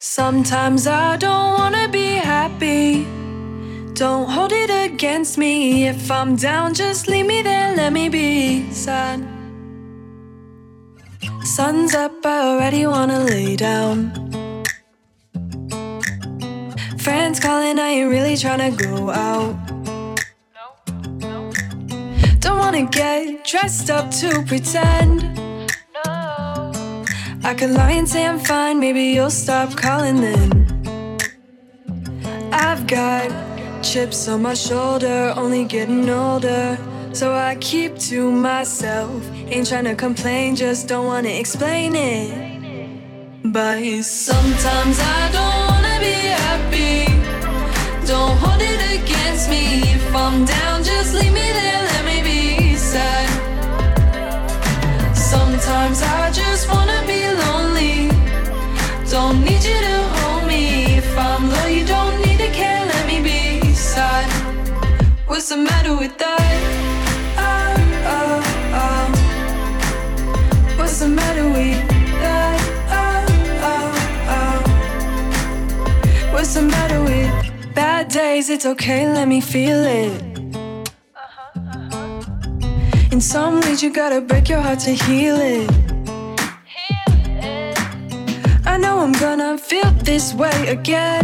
Sometimes I don't wanna be happy. Don't hold it against me. If I'm down, just leave me there, let me be sad. Sun's up, I already wanna lay down. Friends calling, I ain't really tryna go out. Don't wanna get dressed up to pretend. I could lie and say I'm fine, maybe you'll stop calling then. I've got chips on my shoulder, only getting older, so I keep to myself. Ain't tryna complain, just don't wanna explain it. But sometimes I don't wanna be happy. Don't hold it against me. If I'm down, just leave me there, let me be sad. Sometimes I just wanna be lonely. Don't need you to hold me. If I'm low, you don't need to care, let me be sad. What's the matter with that? Oh, oh, oh. What's the matter with that? Oh, oh, oh. What's the matter with bad days? It's okay, let me feel it. In some ways you gotta break your heart to heal it. I know I'm gonna feel this way again.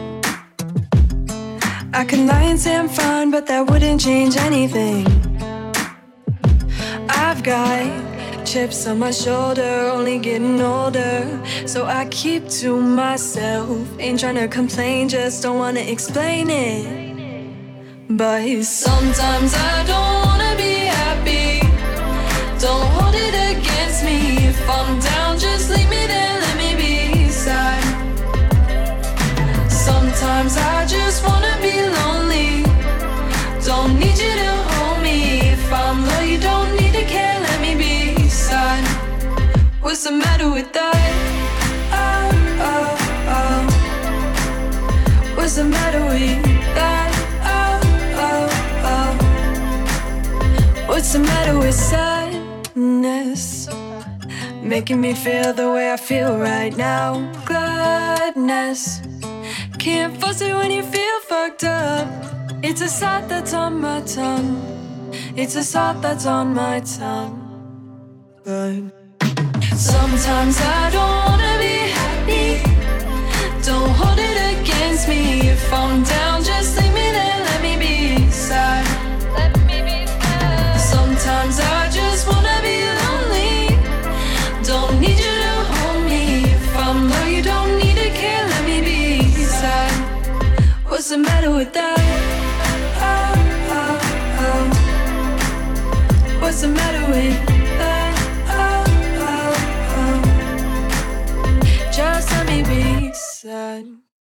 I can lie and say I'm fine, but that wouldn't change anything. I've got chips on my shoulder, only getting older, so I keep to myself. Ain't tryna complain, just don't wanna explain it. But sometimes I don't wanna be happy. Don't hold it against me. If I'm down, just leave me there, let me be sad. Sometimes I just wanna be lonely. Don't need you to hold me. If I'm low, you don't need to care, let me be sad. What's the matter with that? Oh, oh, oh. What's the matter with that? What's the matter with sadness? Making me feel the way I feel right now. Gladness, can't force it when you feel fucked up. It's a salt that's on my tongue. It's a salt that's on my tongue. But sometimes I don't wanna be happy. Don't hold it against me. If I'm down, just leave me there, let me be sad. Sometimes I just wanna be lonely. Don't need you to hold me. If I'm low, you don't need to care, let me be sad. What's the matter with that? Oh, oh, oh. What's the matter with that? Oh, oh, oh. Just let me be sad.